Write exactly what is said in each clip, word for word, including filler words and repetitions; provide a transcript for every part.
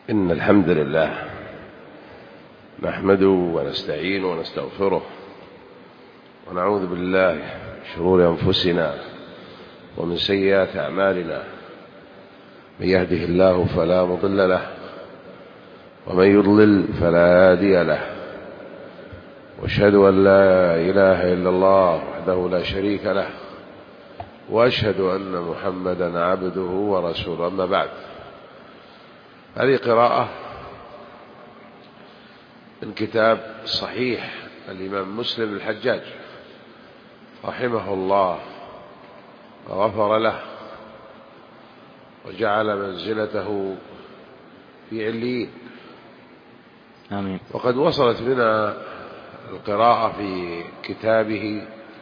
إن الحمد لله نحمده ونستعينه ونستغفره ونعوذ بالله من شرور أنفسنا ومن سيئات أعمالنا. من يهده الله فلا مضل له ومن يضلل فلا هادي له، وأشهد أن لا إله إلا الله وحده لا شريك له، وأشهد أن محمدا عبده ورسوله. أما بعد، هذه قراءة من كتاب صحيح الإمام مسلم الحجاج رحمه الله وغفر له وجعل منزلته في عليين. آمين. وقد وصلت بنا القراءة في كتابه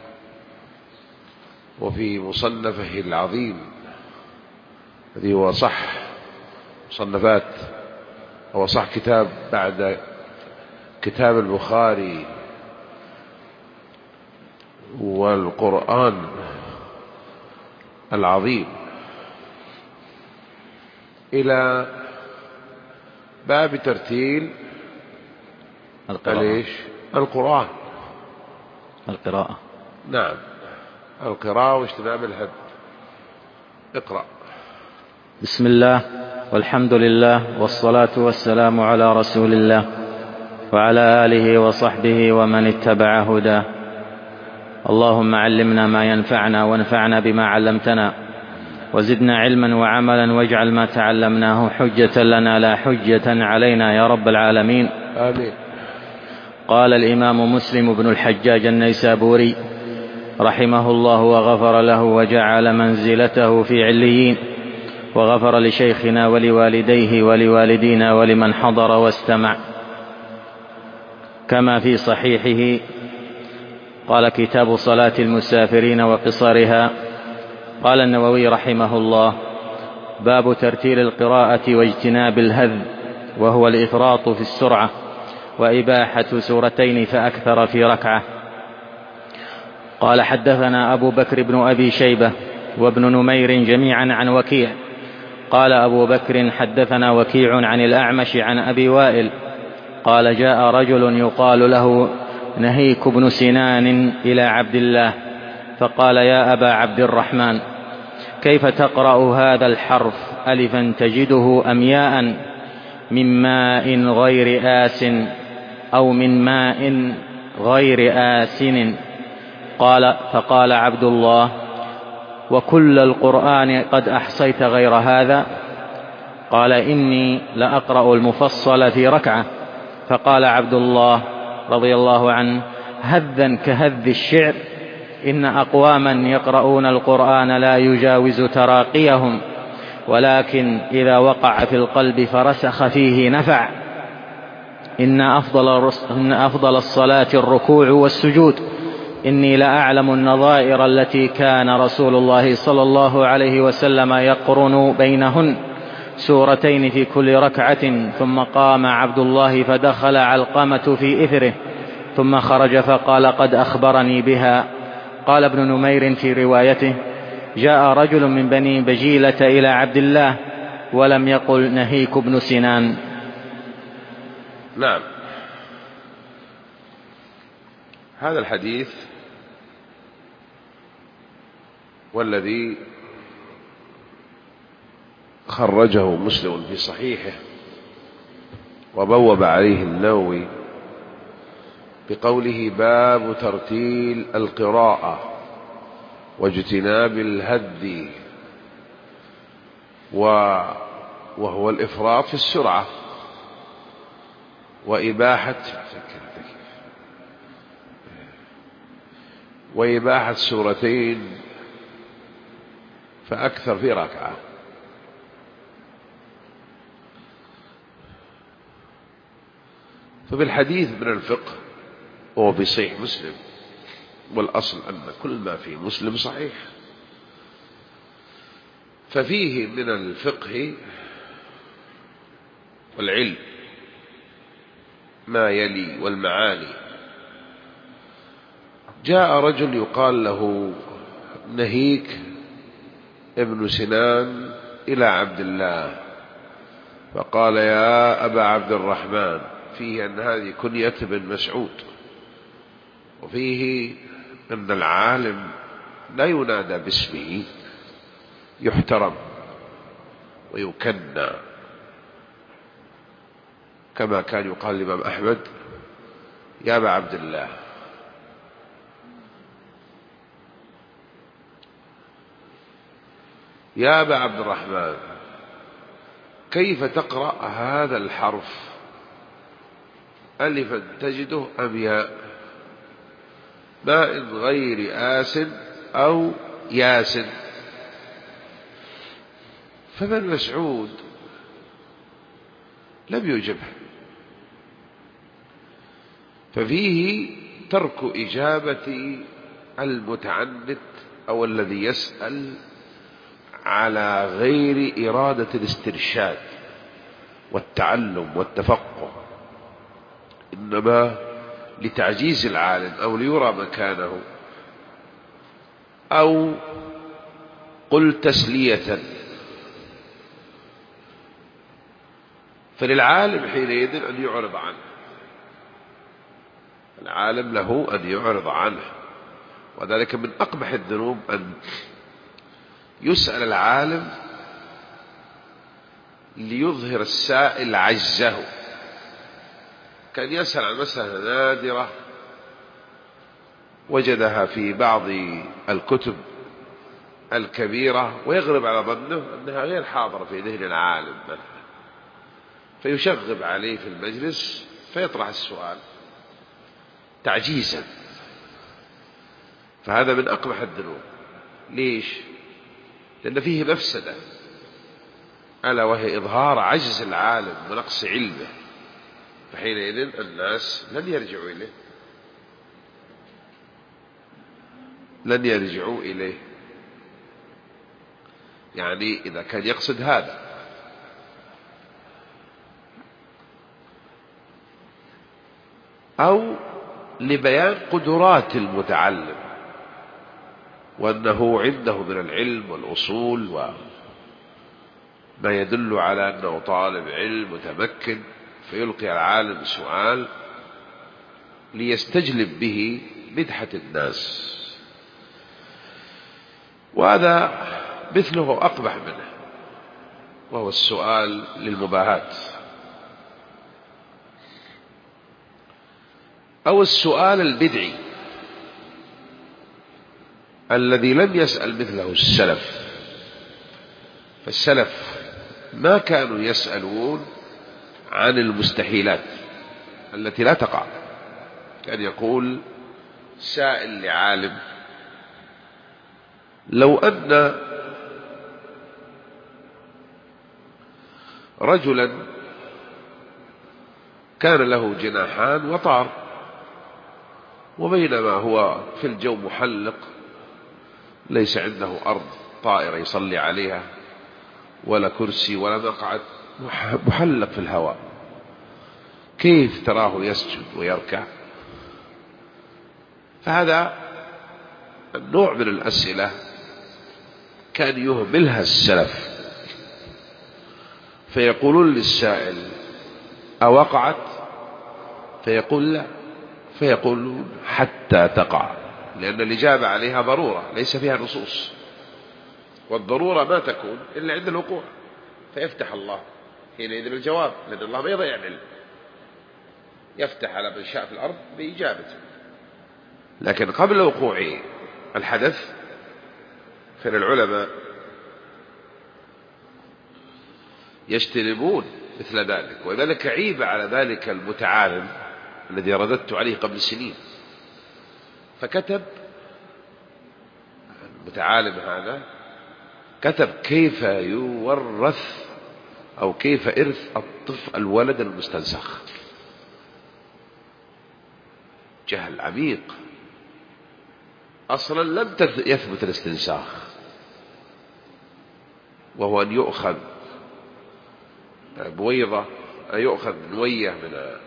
وفي مصنفه العظيم الذي هو صح مصنفات، هو صح كتاب بعد كتاب البخاري والقرآن العظيم، إلى باب ترتيل القراءة. القرآن القراءة نعم، القراءة واجتناب الهد. اقرأ. بسم الله والحمد لله والصلاة والسلام على رسول الله وعلى آله وصحبه ومن اتبع هداه. اللهم علمنا ما ينفعنا وانفعنا بما علمتنا، وزدنا علما وعملا، واجعل ما تعلمناه حجة لنا لا حجة علينا يا رب العالمين. آمين. قال الإمام مسلم بن الحجاج النيسابوري رحمه الله وغفر له وجعل منزلته في عليين، وغفر لشيخنا ولوالديه ولوالدينا ولمن حضر واستمع. كما في صحيحه قال: كتاب صلاة المسافرين وقصرها. قال النووي رحمه الله: باب ترتيل القراءة واجتناب الهذ، وهو الإفراط في السرعة، وإباحة سورتين فأكثر في ركعة. قال: حدثنا أبو بكر بن أبي شيبة وابن نمير جميعا عن وكيع. قال أبو بكر: حدثنا وكيع عن الأعمش عن أبي وائل قال: جاء رجل يقال له نهيك بن سنان إلى عبد الله فقال: يا أبا عبد الرحمن، كيف تقرأ هذا الحرف ألفا تجده أم ياء، من ماء غير آس أو من ماء غير آسن؟ قال فقال عبد الله: وكل القرآن قد أحصيت غير هذا؟ قال: إني لأقرأ المفصل في ركعة. فقال عبد الله رضي الله عنه: هذا كهذ الشعر، إن أقواما يقرؤون القرآن لا يجاوز تراقيهم، ولكن إذا وقع في القلب فرسخ فيه نفع. إن أفضل, إن أفضل الصلاة الركوع والسجود، إني لأعلم النظائر التي كان رسول الله صلى الله عليه وسلم يقرن بينهن سورتين في كل ركعة. ثم قام عبد الله فدخل علقمة في إثره، ثم خرج فقال: قد أخبرني بها. قال ابن نمير في روايته: جاء رجل من بني بجيلة إلى عبد الله ولم يقل نهيك بن سنان. نعم، هذا الحديث والذي خرجه مسلم في صحيحه وبوب عليه النووي بقوله: باب ترتيل القراءة واجتناب الهذ، وهو الإفراط في السرعة، وإباحة وإباحة سورتين فأكثر في ركعة. فبالحديث من الفقه وهو في صحيح مسلم، والأصل أن كل ما في مسلم صحيح، ففيه من الفقه والعلم ما يلي والمعاني. جاء رجل يقال له نهيك ابن سنان إلى عبد الله فقال يا أبا عبد الرحمن، فيه أن هذه كنية بن مسعود، وفيه أن العالم لا ينادى باسمه، يحترم ويكنى، كما كان يقال الإمام أحمد يا أبا عبد الله. يا أبا عبد الرحمن كيف تقرأ هذا الحرف؟ ألفا تجده أم ياء؟ ماء غير آس أو ياس؟ فابن مسعود لم يجبه، ففيه ترك إجابة المتعنت أو الذي يسأل على غير إرادة الاسترشاد والتعلم والتفقه، إنما لتعجيز العالم أو ليرى مكانه، أو قل تسلية. فللعالم حينئذ أن يعرض عنه، العالم له أن يعرض عنه، وذلك من أقبح الذنوب أن يسأل العالم ليظهر السائل عجزه، كان يسأل عن مسألة نادرة وجدها في بعض الكتب الكبيرة ويغلب على ظنه أنها غير حاضرة في ذهن العالم، فيشغب عليه في المجلس فيطرح السؤال تعجيزا. فهذا من أقبح الذنوب. ليش؟ لأن فيه مفسدة، ألا وهي إظهار عجز العالم ونقص علمه، فحينئذ الناس لن يرجعوا إليه، لن يرجعوا إليه. يعني إذا كان يقصد هذا. أو لبيان قدرات المتعلم وأنه عنده من العلم والأصول وما يدل على أنه طالب علم متمكن، فيلقي العالم سؤال ليستجلب به مدحة الناس، وهذا مثله أقبح منه، وهو السؤال للمباهاة، أو السؤال البدعي الذي لم يسأل مثله السلف. فالسلف ما كانوا يسألون عن المستحيلات التي لا تقع. كان يقول سائل لعالم: لو أن رجلا كان له جناحان وطار، وبينما هو في الجو محلق، ليس عنده أرض طائرة يصلي عليها ولا كرسي ولا مقعد، محلق في الهواء، كيف تراه يسجد ويركع؟ فهذا النوع من الأسئلة كان يهملها السلف، فيقولون للسائل: أوقعت؟ فيقول لا، فيقولون حتى تقع، لأن الإجابة عليها ضرورة ليس فيها نصوص، والضرورة ما تكون إلا عند الوقوع، فيفتح الله حينئذ الجواب، لأن الله ما يضيع العلم، يفتح على من شاء في الأرض بإجابته. لكن قبل وقوع الحدث فإن العلماء يجتنبون مثل ذلك، وذلك عيب على ذلك المتعالم الذي رددت عليه قبل سنين، فكتب المتعالم هذا كتب كيف يورث أو كيف إرث الطفل الولد المستنسخ. جهل عميق، أصلا لم يثبت الاستنساخ، وهو أن يؤخذ بويضة، أن يؤخذ نوية من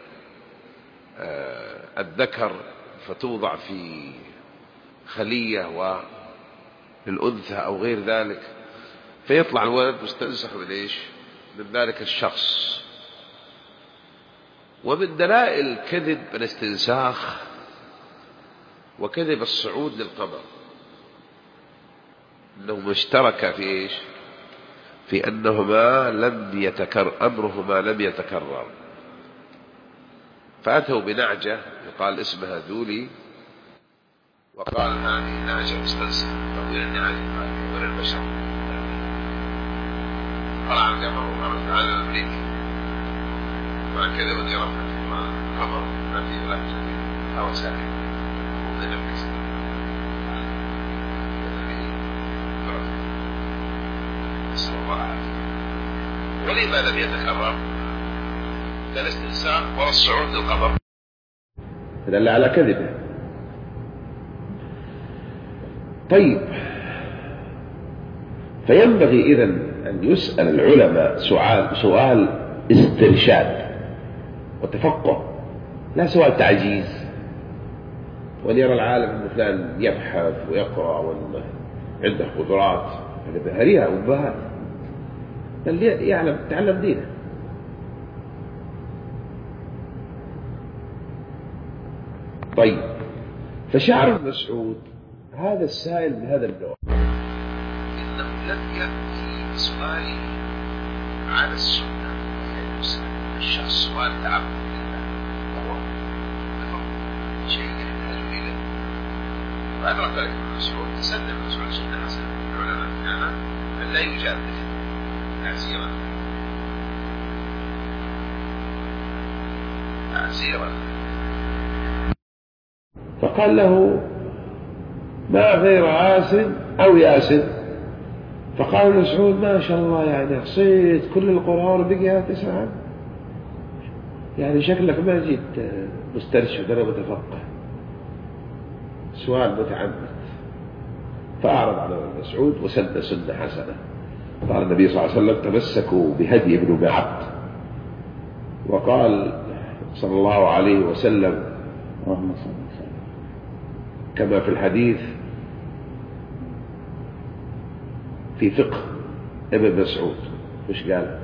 الذكر فتوضع في خلية وللأنثى أو غير ذلك، فيطلع الولد مستنسخ من إيش؟ من ذلك الشخص. ومن دلائل كذب الاستنساخ وكذب الصعود للقمر أنهما اشتركا في إيش؟ في أنهما لم يتكرر أمرهما لم يتكرر. فأتوا بنعجة يقال اسمها ذولي، وقال هذه نعجة مستنسخ طويل النعاج من البشر. طلع القمر وقامت على أمريكا مع كذا ودي رفعت القمر ما فيه ولا شيء هو ساكن ومن نفسه نسأل الله العافية. ولما لم يتكرر لا الاستنساخ ولا الصعود للقمر دل على كذبه. طيب، فينبغي إذن أن يسأل العلماء سؤال سؤال استرشاد وتفقه، لا سؤال تعجيز وليرى العالم أن فلان يبحث ويقرأ وأنه عنده قدرات هريئة وبهات، بل يعلم تعلم دينه. طيب، فشعر ابن مسعود هذا السائل بهذا النوع إنه لم يأتي بسؤاله على السنة، يعني يسأل الشخص سؤال تعبد لله وهو شيء يحتاج إليه. وأدرك ذلك ابن مسعود، تسلم ابن مسعود سنة حسنة العلماء كان أن لا يجادل تعزيرا تعزيرا فقال له ما غير عاسر أو ياسر؟ فقال ابن مسعود ما شاء الله يعني حصيت كل القرآن بقي تسعة، يعني شكلك ما جيت مسترشد ولا متفقه، سؤال متعمد. فأعرض على ابن مسعود وسد سنة حسنة. قال النبي صلى الله عليه وسلم تمسكوا بهدي ابن أم عبد، وقال صلى الله عليه وسلم كما في الحديث في فقه ابن مسعود مش قال؟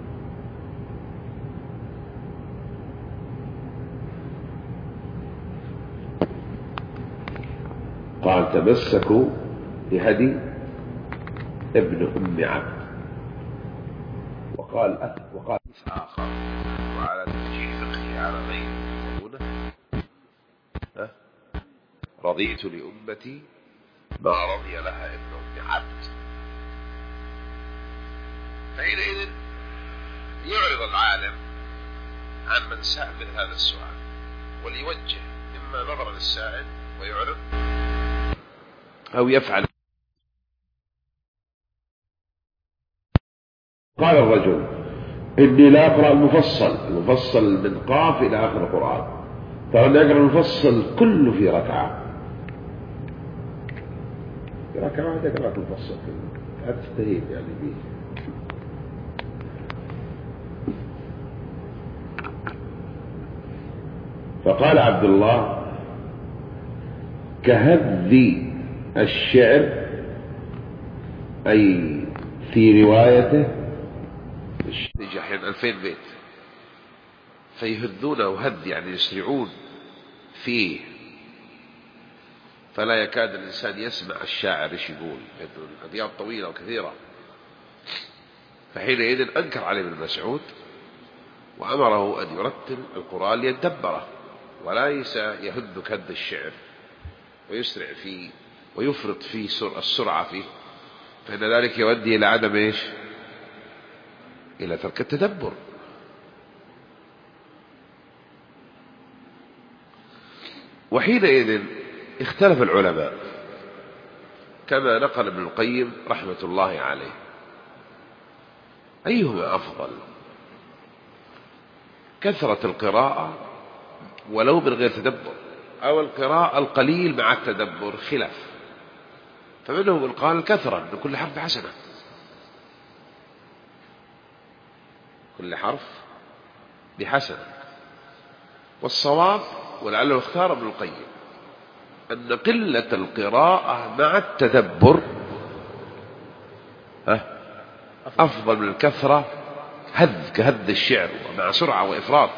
قال تمسكوا بهدي ابن أم عبد. وقال وقال آخر وعلى توجيه فقهه على غير ها رضيت لأمتي ما رضي لها ابن أم عبد. فحينئذ يعرض العالم عن من سأل من هذا السؤال وليوجه إما نظر للسائل ويعرض أو يفعل. قال الرجل إني لا أقرأ المفصل، المفصل من قاف إلى آخر القرآن، فأنا أقرأ المفصل كله في ركعة، في ركعة واحدة أقرأ المفصل كله، هذا تستهين يعني به. فقال عبد الله كهذي الشعر، أي في روايته يجي أحيانا ألفين بيت فيهذونه هذ يعني يسرعون فيه، فلا يكاد الإنسان يسمع الشاعر ايش يقول، لأنه الأبيات طويلة وكثيرة. فحينئذ أنكر عليه ابن مسعود وأمره أن يرتل القرآن ليتدبره وليس يهذ كهذ الشعر ويسرع فيه ويفرط فيه السرعة فيه، فإن ذلك يؤدي إلى عدم إيش؟ إلى ترك التدبر. وحينئذ اختلف العلماء كما نقل ابن القيم رحمة الله عليه أيهما أفضل، كثرة القراءة ولو من غير تدبر أو القراءة القليل مع التدبر؟ خلاف. فمنهم من قال كثرة أن كل حرف حسنة، كل حرف بحسنة. والصواب ولعله اختار ابن القيم أن قلة القراءة مع التدبر أفضل من الكثرة هذ كهذ الشعر ومع سرعة وإفراط،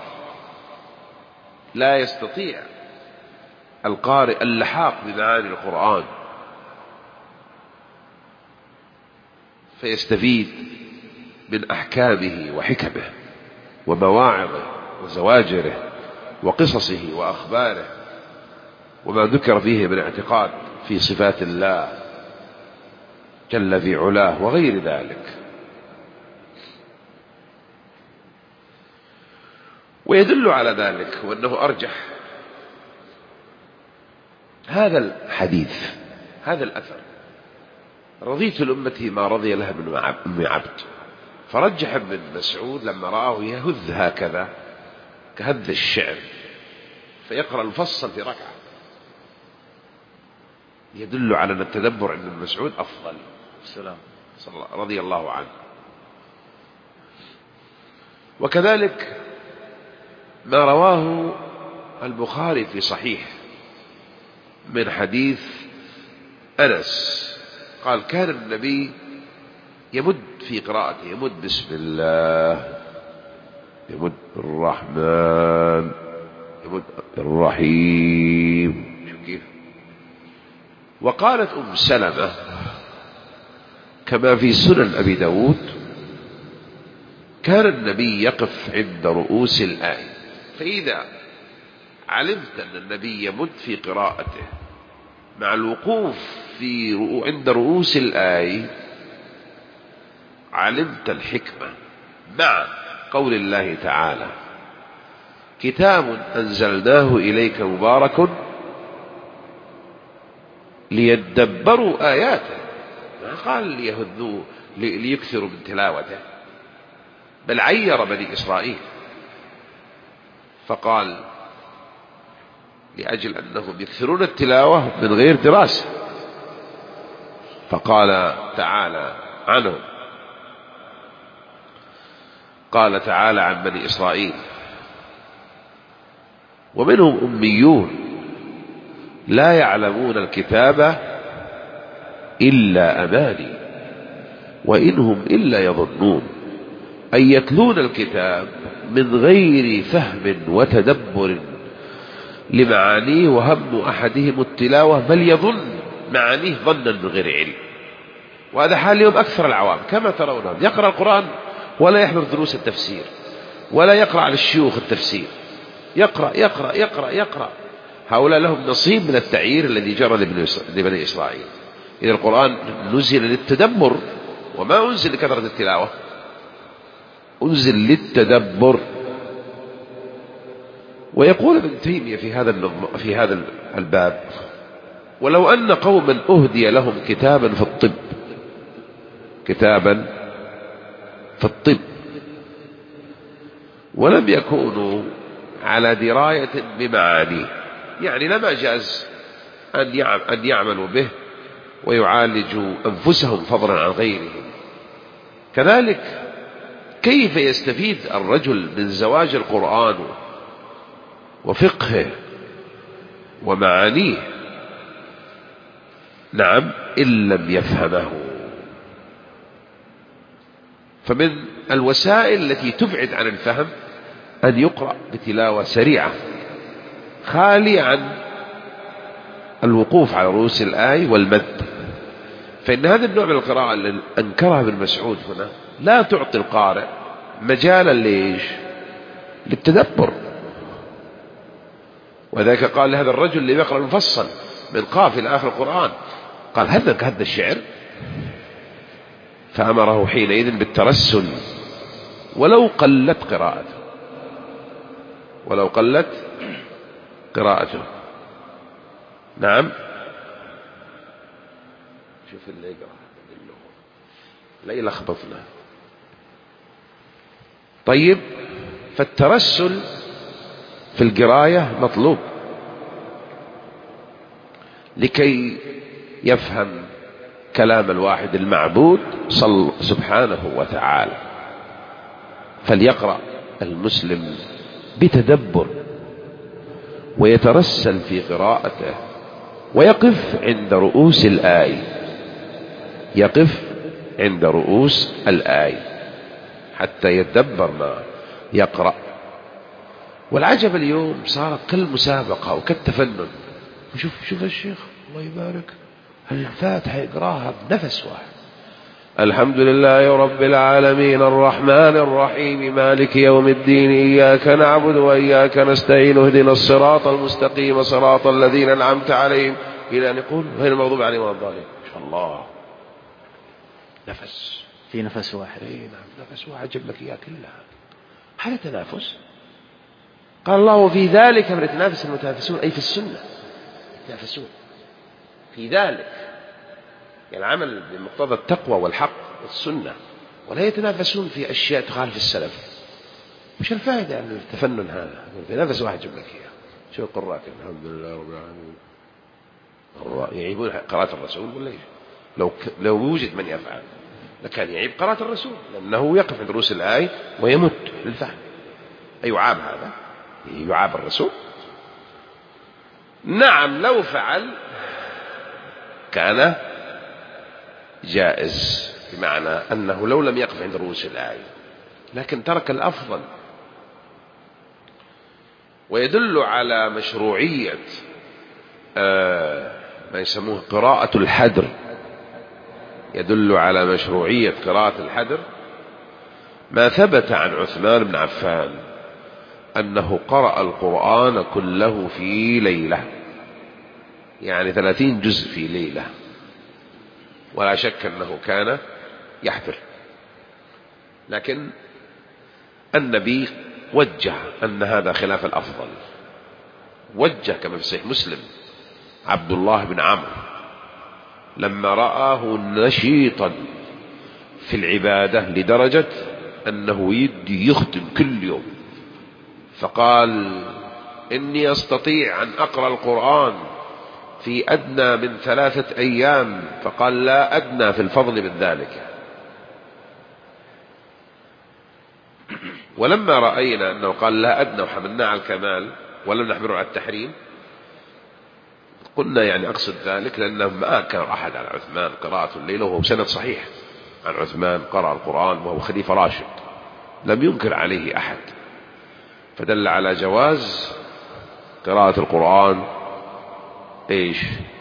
لا يستطيع القارئ اللحاق بمعاني القرآن فيستفيد من أحكامه وحكمه ومواعظه وزواجره وقصصه وأخباره وما ذكر فيه من اعتقاد في صفات الله جل في علاه وغير ذلك. ويدل على ذلك وأنه أرجح هذا الحديث، هذا الأثر: رضيت لأمتي ما رضي لها من أم عبد. فرجح ابن مسعود لما رآه يهذ هكذا كهذ الشعر فيقرأ المفصل في ركعة، يدل على أن التدبر عند ابن مسعود أفضل السلام رضي الله عنه. وكذلك ما رواه البخاري في صحيح من حديث أنس قال: كان النبي يمد في قراءته، يمد بسم الله، يمد الرحمن، يمد الرحيم. شوف كيف. وقالت أم سلمة كما في سنن أبي داود: كان النبي يقف عند رؤوس الآية. فإذا علمت أن النبي يمد في قراءته مع الوقوف في رؤو عند رؤوس الآية علمت الحكمة مع قول الله تعالى: كتاب أنزلناه إليك مبارك ليدبروا آياته. ما قال ليهذوا ليكثروا من تلاوته، بل عير بني إسرائيل فقال لأجل أنهم يكثرون التلاوة من غير دراسة، فقال تعالى عنهم، قال تعالى عن بني إسرائيل: ومنهم أميون لا يعلمون الكتاب إلا أماني وإنهم إلا يظنون، أي يتلون الكتاب من غير فهم وتدبر لمعانيه، وهم أحدهم التلاوة بل يظن معانيه ظنا من غير علم. وهذا حال اليوم أكثر العوام كما ترون، يقرأ القرآن ولا يحضر دروس التفسير ولا يقرأ على الشيوخ التفسير، يقرأ يقرأ يقرأ يقرأ. هؤلاء لهم نصيب من التعيير الذي جرى لبني إسرائيل. إذا القرآن نزل للتدبر وما أنزل لكثرة التلاوة، أنزل للتدبر. ويقول ابن تيمية في هذا في هذا الباب: ولو أن قوما أهدي لهم كتابا في الطب، كتابا في الطب ولم يكونوا على دراية بمعانيه، يعني لما جاز أن يعملوا به ويعالجوا أنفسهم فضلا عن غيرهم، كذلك كيف يستفيد الرجل من زواج القرآن وفقهه ومعانيه؟ نعم، إن لم يفهمه. فمن الوسائل التي تبعد عن الفهم أن يقرأ بتلاوة سريعة خالي عن الوقوف على رؤوس الآية والمد. فإن هذا النوع من القراءة اللي أنكرها ابن مسعود هنا لا تعطي القارئ مجالا ليش؟ للتدبر. وذلك قال لهذا الرجل اللي يقرأ المفصل من قاف إلى آخر القرآن، قال: هذا كهذا الشعر. فأمره حينئذ بالترسل ولو قلت قراءته، ولو قلت قراءته. نعم. شوف اللي يقرأ لا يلخبطنا. طيب، فالترسل في القراية مطلوب لكي يفهم كلام الواحد المعبود صل سبحانه وتعالى. فليقرأ المسلم بتدبر ويترسل في قراءته ويقف عند رؤوس الآية، يقف عند رؤوس الآية حتى يتدبر ما يقرأ. والعجب اليوم صارت كالمسابقة وكالتفنن. شوف شوف الشيخ الله يبارك الفاتحة يقراها بنفس واحد. الحمد لله رب العالمين الرحمن الرحيم مالك يوم الدين إياك نعبد وإياك نستعين اهدنا الصراط المستقيم صراط الذين أنعمت عليهم إلى أن يقول غير المغضوب عليهم ولا الضالين. ما شاء الله نفس في نفس واحد. اي نعم نفس واحد جاب لك إياه كلها. هذا تنافس. قال الله وفي ذلك فليتنافس المتنافسون أي في السنة يتنافسون في ذلك، يعني العمل بمقتضى التقوى والحق والسنة، ولا يتنافسون في أشياء تخالف السلف. وش الفائدة يعني التفنن هذا؟ في نفس واحد جاب لك إياه. شو القراء الحمد لله رب العالمين يعيبون قراءة الرسول ولا إيش؟ لو لو يوجد من يفعل لكان يعيب قراءة الرسول، لأنه يقف عند رؤوس الآية ويمد للفهم. أيعاب هذا؟ يعاب الرسول؟ نعم لو فعل كان جائز، بمعنى أنه لو لم يقف عند رؤوس الآية، لكن ترك الأفضل. ويدل على مشروعية آه ما يسموه قراءة الحدر، يدل على مشروعية قراءة الحدر ما ثبت عن عثمان بن عفان أنه قرأ القرآن كله في ليلة، يعني ثلاثين جزء في ليلة، ولا شك أنه كان يحفر. لكن النبي وجه أن هذا خلاف الأفضل. وجه كما في صحيح مسلم عبد الله بن عمرو لما رآه نشيطا في العبادة لدرجة أنه يدي يختم كل يوم، فقال إني أستطيع أن أقرأ القرآن في أدنى من ثلاثة أيام، فقال لا أدنى في الفضل من ذلك. ولما رأينا أنه قال لا أدنى وحملناه على الكمال ولم نحمله على التحريم، قلنا يعني أقصد ذلك لأنه ما كان أحد على عثمان قراءة الليلة، وهو سند صحيح عن عثمان قرأ القرآن وهو خليفة راشد لم ينكر عليه أحد، فدل على جواز قراءة القرآن إيش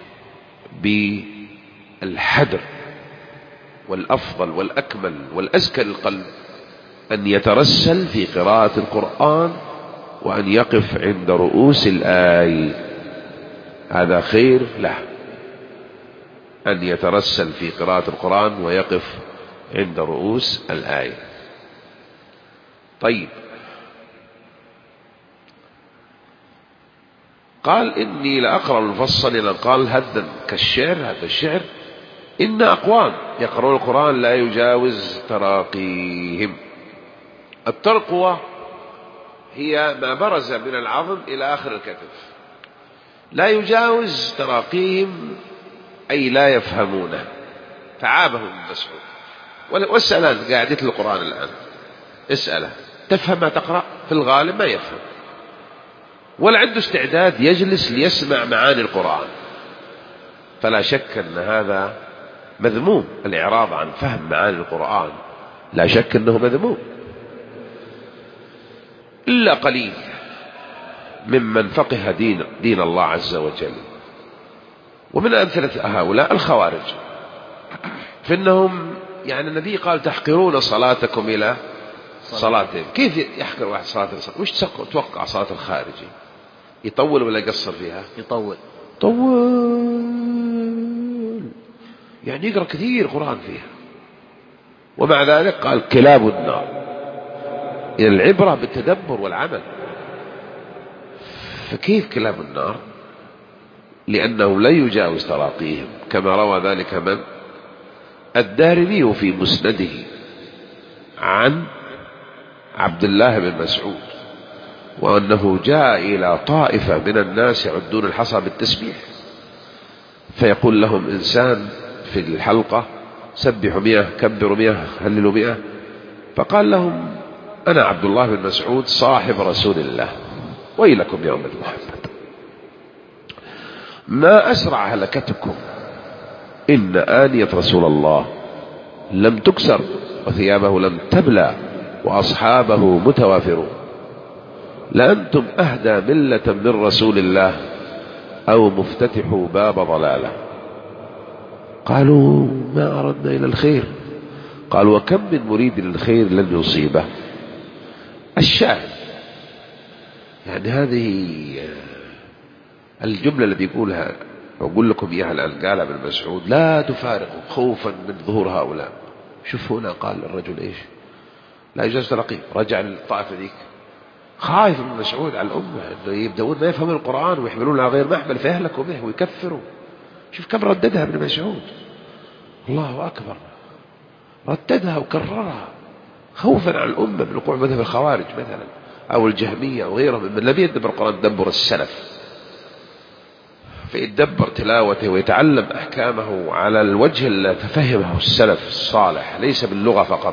بالحدر. والأفضل والأكمل والأزكى للقلب أن يترسل في قراءة القرآن وأن يقف عند رؤوس الآية، هذا خير له أن يترسل في قراءة القرآن ويقف عند رؤوس الآية. طيب قال إني لأقرأ المفصل إلى قال هذا كالشعر، هذا الشعر إن أقوام يقرؤون القرآن لا يجاوز تراقيهم. الترقوة هي ما برز من العظم إلى آخر الكتف، لا يجاوز تراقيهم أي لا يفهمونه. فعابهم ابن مسعود. واسأل قاعدة القرآن الآن اسأله تفهم ما تقرأ؟ في الغالب ما يفهم، ولا عنده استعداد يجلس ليسمع معاني القرآن. فلا شك أن هذا مذموم، الإعراض عن فهم معاني القرآن لا شك أنه مذموم. إلا قليل ممن فقه دين, دين الله عز وجل. ومن أمثلة هؤلاء الخوارج، فإنهم يعني النبي قال تحقرون صلاتكم إلى صلاتهم. كيف يحقر واحد صلاة؟ وش تتوقع صلاة الخارجي يطول ولا يقصر فيها؟ يطول طول، يعني يقرأ كثير قرآن فيها. ومع ذلك قال كلاب النار. إلى العبرة بالتدبر والعمل. فكيف كلاب النار؟ لأنه لا يجاوز تراقيهم، كما روى ذلك من الدارمي في مسنده عن عبد الله بن مسعود، وأنه جاء إلى طائفة من الناس يعدون الحصى بالتسبيح، فيقول لهم إنسان في الحلقة سبحوا مئة كبروا مئة هللوا مئة، فقال لهم أنا عبد الله بن مسعود صاحب رسول الله، ويلكم يا أمة محمد، ما أسرع هلكتكم، إن آنية رسول الله لم تكسر وثيابه لم تبلى وأصحابه متوافرون، لأنتم أهدى ملة من رسول الله أو مفتتحوا باب ضلالة. قالوا ما أردنا إلى الخير. قال وكم من مريد للخير لن يصيبه. الشاهد يعني هذه الجملة اللي بيقولها أقول لكم إياها الآن قالها ابن مسعود: لا تفارقوا خوفا من ظهور هؤلاء. شوف هنا قال الرجل إيش؟ لا يجوز تلقيه. رجع للطائفة ذيك خايف ابن مسعود على الأمة إنه يبدأون ما يفهمون القرآن ويحملون على غير محمل فيهلكوا به ويكفروا. شوف كم رددها ابن مسعود، الله أكبر، رددها وكررها خوفا على الأمة من وقوع مذهب الخوارج مثلا أو الجهمية أو غيرهم من لم يدبر القرآن دبر السلف، فيتدبر تلاوته ويتعلم أحكامه على الوجه الذي تفهمه السلف الصالح ليس باللغة فقط.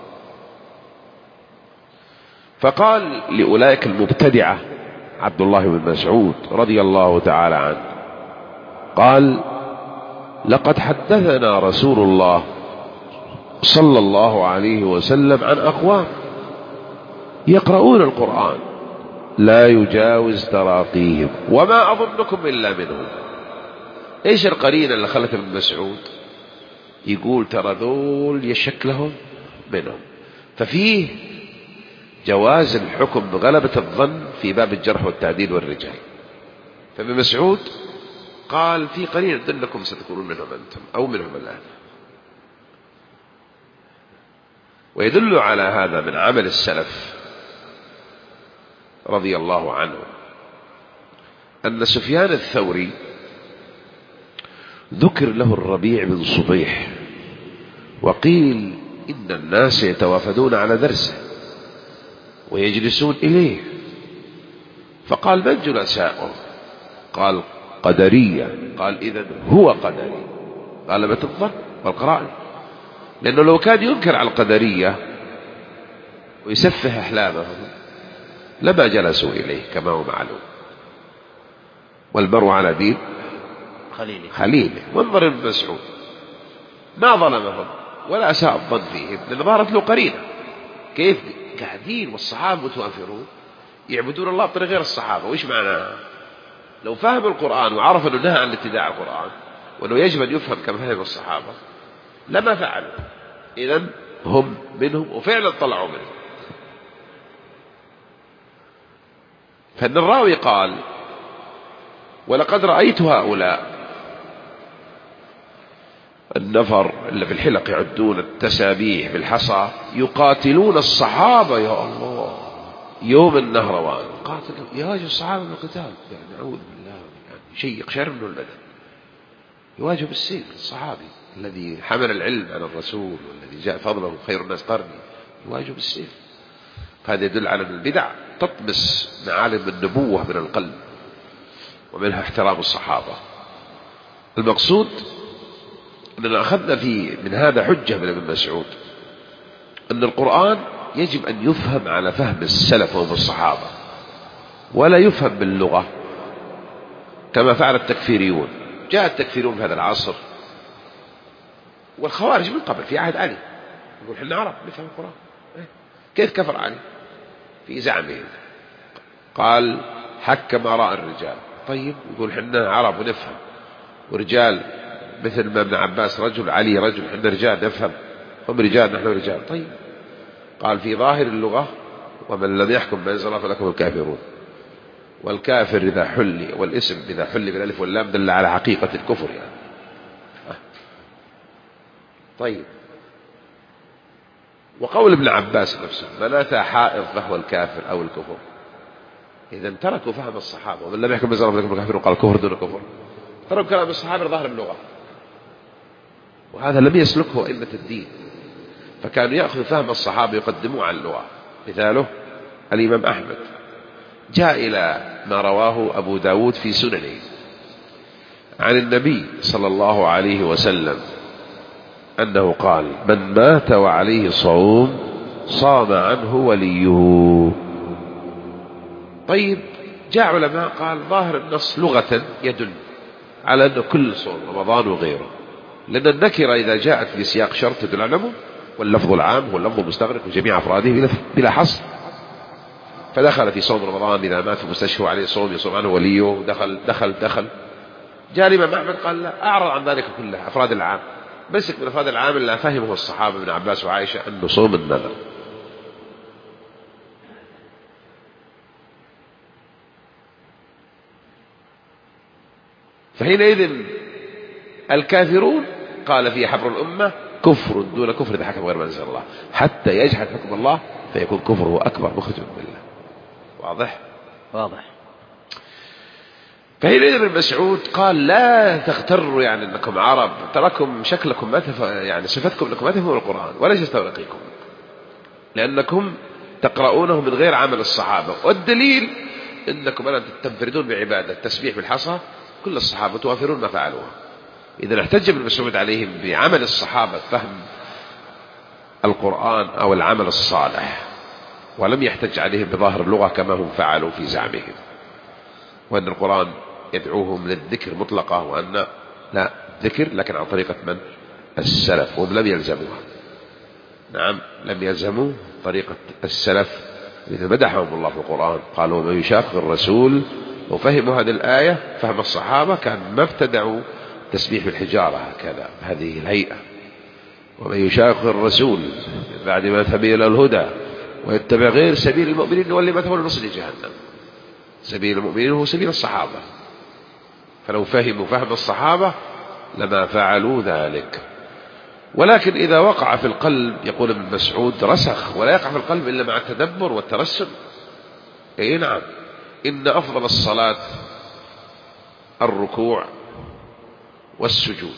فقال لأولئك المبتدعة عبد الله بن مسعود رضي الله تعالى عنه، قال: لقد حدثنا رسول الله صلى الله عليه وسلم عن أقوام يقرؤون القرآن لا يجاوز تراقيهم وما أظنكم إلا منهم. إيش القرينة اللي خلت ابن مسعود يقول ترى ذول يشكلهم منهم؟ ففيه جواز الحكم بغلبة الظن في باب الجرح والتعديل والرجال. فابن مسعود قال في قرينة أنكم ستكونون منهم أنتم أو منهم الآن. ويدل على هذا من عمل السلف رضي الله عنه أن سفيان الثوري ذكر له الربيع بن صبيح وقيل إن الناس يتوافدون على درسه ويجلسون إليه، فقال من جلساؤه؟ قال قدرية. قال إذن هو قدري. غلبة الظن والقرائن، لأنه لو كان ينكر على القدرية ويسفه أحلامهم لما جلسوا إليه كما هو معلوم. والمرء على دين خليله, خليله. وانظر ابن مسعود ما ظلمهم ولا أساء الظن فيهم، لأن ظهرت له قرينة. كيف قاعدين والصحابة متوافرون يعبدون الله بطريقة غير الصحابة؟ وإيش معناها؟ لو فهم القرآن وعرف أنه نهى عن اتباع القرآن وأنه يجب أن يفهم كما فهم الصحابة لما فعلوا. إذن هم منهم وفعلا طلعوا منهم. فإن الراوي قال: ولقد رأيت هؤلاء النفر اللي في الحلق يعدون التسابيح بالحصى يقاتلون الصحابة يا الله يوم النهروان. قاتل يواجه الصحابة بالقتال، يعني نعوذ بالله، يعني شيء يقشعر منه البدن. يواجه بالسيف الصحابي الذي حمل العلم عن الرسول والذي جاء فضله خير الناس قرني، يواجه بالسيف. هذا يدل على أن البدع تطمس معالم النبوة من القلب ومنها احترام الصحابة. المقصود أننا أخذنا في من هذا حجة من ابن مسعود أن القرآن يجب أن يفهم على فهم السلف وهم الصحابة، ولا يفهم باللغة كما فعل التكفيريون. جاء التكفيرون في هذا العصر والخوارج من قبل في عهد علي يقول حنا عرب نفهم القرآن. كيف كفر علي في زعمه؟ قال حكم آراء الرجال. طيب يقول حنا عرب ونفهم، ورجال مثل ما ابن عباس رجل، علي رجل، حنا رجال نفهم، هم رجال نحن رجال. طيب قال في ظاهر اللغة ومن لم يحكم بأنزل الله فلكم الكافرون. والكافر إذا حل، والاسم إذا حل بالألف واللام دل على حقيقة الكفر يعني. طيب وقول ابن عباس نفسه من أتى حائض فهو الكافر أو الكفر. إذا تركوا فهم الصحابة ومن لم يحكم بأنزل الله فلكم الكافرون قال كفر دون كفر. تركوا كلام الصحابة ظاهر اللغة، وهذا لم يسلكه أئمة الدين، فكانوا يأخذوا فهم الصحابة يقدموه على اللغة. مثاله الإمام أحمد جاء إلى ما رواه أبو داود في سننه عن النبي صلى الله عليه وسلم أنه قال من مات وعليه صوم صام عنه وليه. طيب جاء علماء قال ظاهر النص لغة يدل على أنه كل صوم رمضان وغيره، لأن النكرة إذا جاءت في سياق شرط تدل على العموم. واللفظ العام هو اللفظ المستغرق لجميع أفراده بلا حصر. فدخل في صوم رمضان، إذا مات في المستشفى عليه صوم يصوم عنه وليه، دخل دخل دخل جاء الإمام أحمد قال لا، أعرض عن ذلك كله، أفراد العام، مسك من أفراد العام اللي فهمه الصحابة ابن عباس وعائشة أنه صوم النذر. فحينئذ الكافرون قال فيه حبر الأمة كفر دون كفر إذا حكم غير ما أنزل الله، حتى يجحد حكم الله فيكون كفره أكبر مخرج من الله. واضح؟ واضح. فحينئذ ابن مسعود قال لا تغتروا يعني أنكم عرب، تراكم شكلكم ما تف... يعني صفتكم أنكم ما تفهمون القرآن ولا يستورقيكم، لأنكم تقرؤونه من غير عمل الصحابة، والدليل أنكم الآن تنفردون بعبادة التسبيح بالحصى، كل الصحابة توافرون ما فعلوها. إذا احتج ابن مسعود عليهم بعمل الصحابة فهم القرآن أو العمل الصالح، ولم يحتج عليهم بظاهر اللغة كما هم فعلوا في زعمهم، وأن القرآن يدعوهم للذكر مطلقة، وأن لا ذكر لكن عن طريقة من؟ السلف، وهم لم يلزموها. نعم لم يلزموا طريقة السلف، إذا مدحهم الله في القرآن قالوا من يشاق الرسول، وفهموا هذه الآية فهم الصحابة كان ما ابتدعوا تسبيح بالحجارة هكذا هذه الهيئة. ومن يشاق الرسول بعد ما تبين الهدى ويتبع غير سبيل المؤمنين نولي ما تولى نصله جهنم. سبيل المؤمنين هو سبيل الصحابة، فلو فهموا فهم الصحابة لما فعلوا ذلك. ولكن إذا وقع في القلب، يقول ابن مسعود، رسخ، ولا يقع في القلب إلا مع التدبر والترسم. أي نعم، إن أفضل الصلاة الركوع والسجود،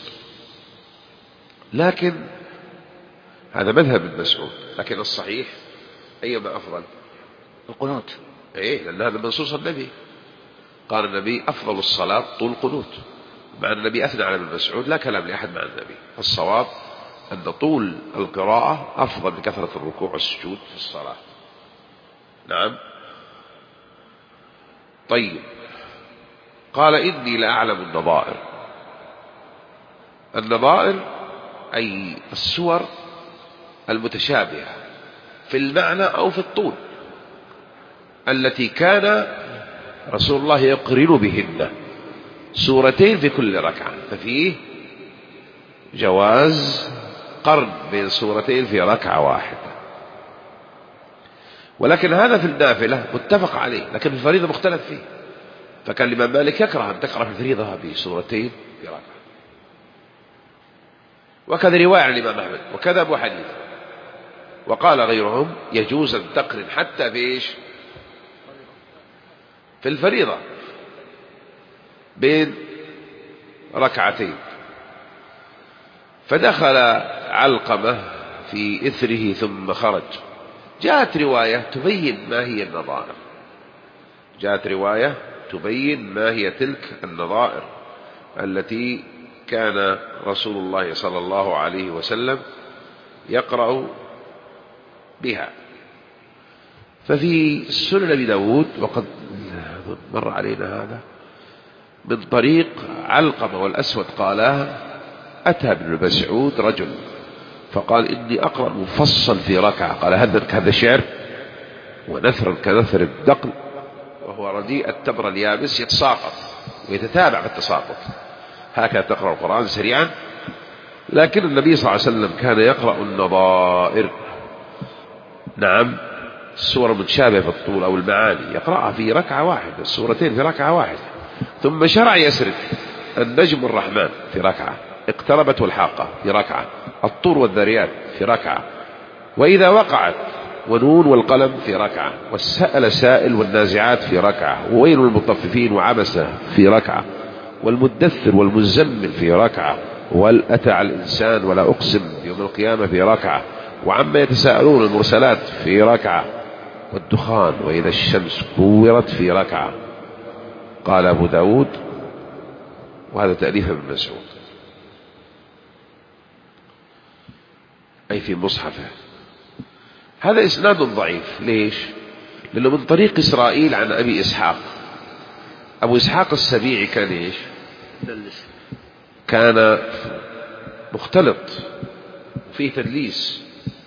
لكن هذا مذهب ابن مسعود، لكن الصحيح أيما أفضل؟ القنوت. إيه، لأن هذا منصوص النبي، قال النبي أفضل الصلاة طول القنوت، مع النبي أثنى على ابن مسعود، لا كلام لأحد مع النبي. الصواب أن طول القراءة أفضل من كثرة الركوع والسجود في الصلاة. نعم. طيب، قال إني لأعلم النظائر. النظائر أي السور المتشابهة في المعنى أو في الطول، التي كان رسول الله يقرن بهن سورتين في كل ركعة، ففيه جواز قرن بين سورتين في ركعة واحدة. ولكن هذا في النافلة متفق عليه، لكن في الفريضة مختلف فيه. فكان الإمام مالك يكره أن تقرأ في الفريضة بسورتين في ركعة، وكذا رواية عن الإمام أحمد، وكذا أبو حنيفة. وقال غيرهم يجوز أن تقرن حتى في إيش؟ في الفريضة بين ركعتين. فدخل علقمة في إثره ثم خرج. جاءت رواية تبين ما هي النظائر، جاءت رواية تبين ما هي تلك النظائر التي كان رسول الله صلى الله عليه وسلم يقرأ بها. ففي سنن أبي داود، وقد مر علينا هذا، من طريق علقمة والأسود قالا أتى ابن مسعود رجل فقال إني أقرأ مفصل في ركعة، قال هذا هذا شعر، ونثرا كنثر الدقل، وهو رديء التمر اليابس يتساقط ويتتابع بالتساقط، هكذا تقرأ القرآن سريعا. لكن النبي صلى الله عليه وسلم كان يقرأ النظائر، نعم، السور المتشابهة في الطول أو المعاني يقرأها في ركعة واحدة، السورتين في ركعة واحدة. ثم شرع يسرد النجم الرحمن في ركعة، اقتربت والحاقة في ركعة، الطور والذريات في ركعة، وإذا وقعت، ونون والقلم في ركعة، والسأل سائل والنازعات في ركعة، وويل المطففين وعبسة في ركعة، والمدثر والمزمل في ركعة، والأتى على الإنسان ولا أقسم يوم القيامة في ركعة، وعما يتساءلون المرسلات في ركعة، والدخان وإذا الشمس كورت في ركعة. قال أبو داود، وهذا تأليف ابن مسعود أي في مصحفه. هذا إسناد ضعيف. ليش؟ لأنه من طريق إسرائيل عن أبي إسحاق. أبو إسحاق السبيعي كان إيش؟ كان مختلط فيه تدليس،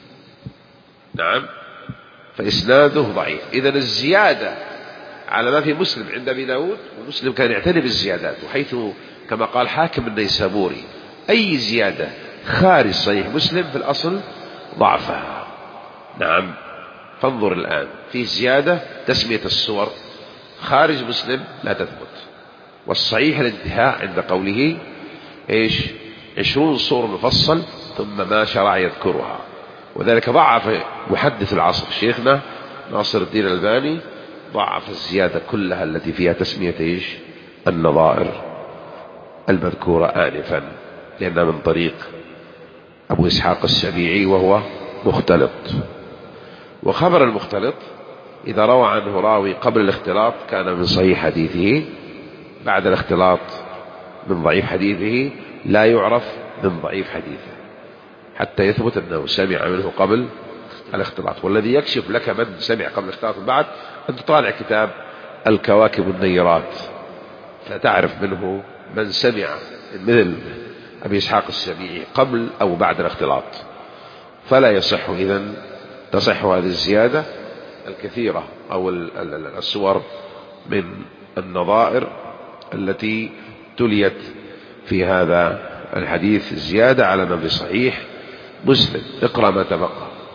نعم، فإسناده ضعيف. إذن الزيادة على ما في مسلم عند أبي داود، ومسلم كان يعتني بالزيادات، وحيث كما قال حاكم النيسابوري أي زيادة خارج صحيح مسلم في الأصل ضعفها. نعم، فانظر الآن في زيادة تسمية السور خارج مسلم لا تثبت، والصحيح الانتهاء عند قوله إيش عشرون سور مفصل ثم ما شرع يذكرها. وذلك ضعف محدث العصر شيخنا ناصر الدين الألباني، ضعف الزيادة كلها التي فيها تسمية إيش النظائر المذكورة آنفا، لأنها من طريق أبو إسحاق السبيعي وهو مختلط. وخبر المختلط إذا روى عنه راوي قبل الاختلاط كان من صحيح حديثه، بعد الاختلاط من ضعيف حديثه، لا يعرف من ضعيف حديثه حتى يثبت أنه سمع منه قبل الاختلاط. والذي يكشف لك من سمع قبل الاختلاط بعد أن تطالع كتاب الكواكب النيرات فتعرف منه من سمع مثل أبي إسحاق السبيعي قبل أو بعد الاختلاط. فلا يصح إذن تصح هذه الزيادة الكثيرة أو الصور من النظائر التي تليت في هذا الحديث زيادة على ما في صحيح مسلم. اقرأ ما تبقى.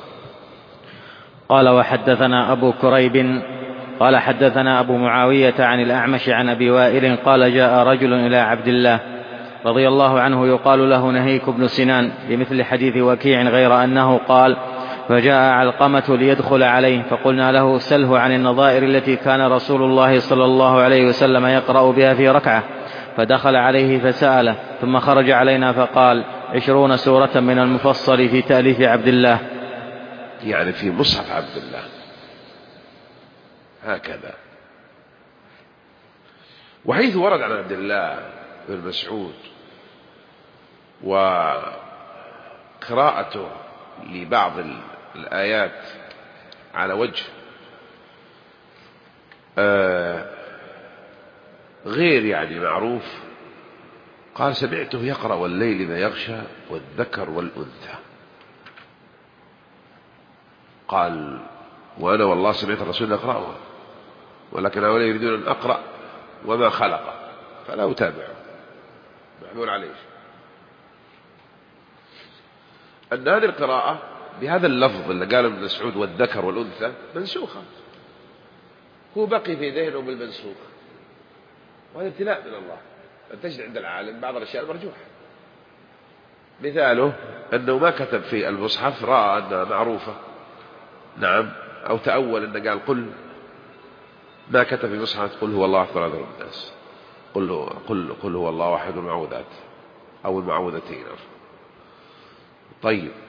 قال وحدثنا أبو كريب قال حدثنا أبو معاوية عن الأعمش عن أبي وائل قال جاء رجل إلى عبد الله رضي الله عنه يقال له نهيك بن سنان بمثل حديث وكيع غير أنه قال فجاء علقمة ليدخل عليه فقلنا له سله عن النظائر التي كان رسول الله صلى الله عليه وسلم يقرأ بها في ركعة، فدخل عليه فسأله ثم خرج علينا فقال عشرون سورة من المفصل في تأليف عبد الله، يعني في مصحف عبد الله هكذا. وحيث ورد عن عبد الله بن مسعود وقراءته لبعض الآيات على وجه آه غير يعني معروف، قال سمعته يقرأ والليل إذا يغشى والذكر والأنثى. قال وأنا والله سمعت الرسول يقرأها ولكن هؤلاء يريدون أن أقرأ وما خلق فلا أتابعه. محمول عليه أن هذه القراءة بهذا اللفظ اللي قال ابن مسعود والذكر والأنثى منسوخة، هو بقي في ذهنه بالمنسوخ، وهذا ابتلاء من الله أن تجد عند العالم بعض الأشياء المرجوحة. مثاله أنه ما كتب في المصحف رأى أنها معروفة، نعم، أو تأول أنه قال قل، ما كتب في المصحف قل هو الله أكبر أنذر الناس، قل هو, قل, قل هو الله واحد المعوذات أو المعوذتين. طيب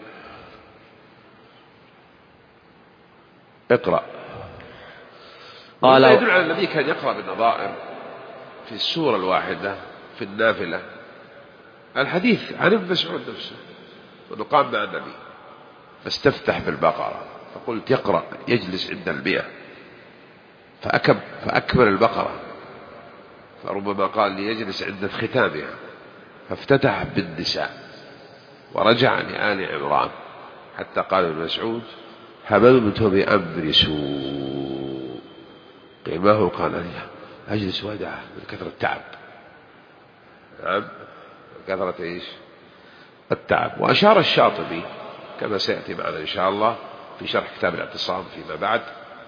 اقرأ. قال يدل على النبي كان يقرأ بالنظائر في السورة الواحدة في النافلة. الحديث عن ابن مسعود نفسه أنه قام مع النبي فاستفتح بالبقرة فقلت يقرأ يجلس عند المئة فأكب فأكبر البقرة، فربما قال لي يجلس عند ختامها فافتتح بالنساء ورجع لآل عمران حتى قال ابن مسعود هممت بأمر سوء قيمه قال لي أجلس ودعه من كثرة التعب. نعم، كثرة إيش التعب. وأشار الشاطبي كما سيأتي معنا إن شاء الله في شرح كتاب الاعتصام فيما بعد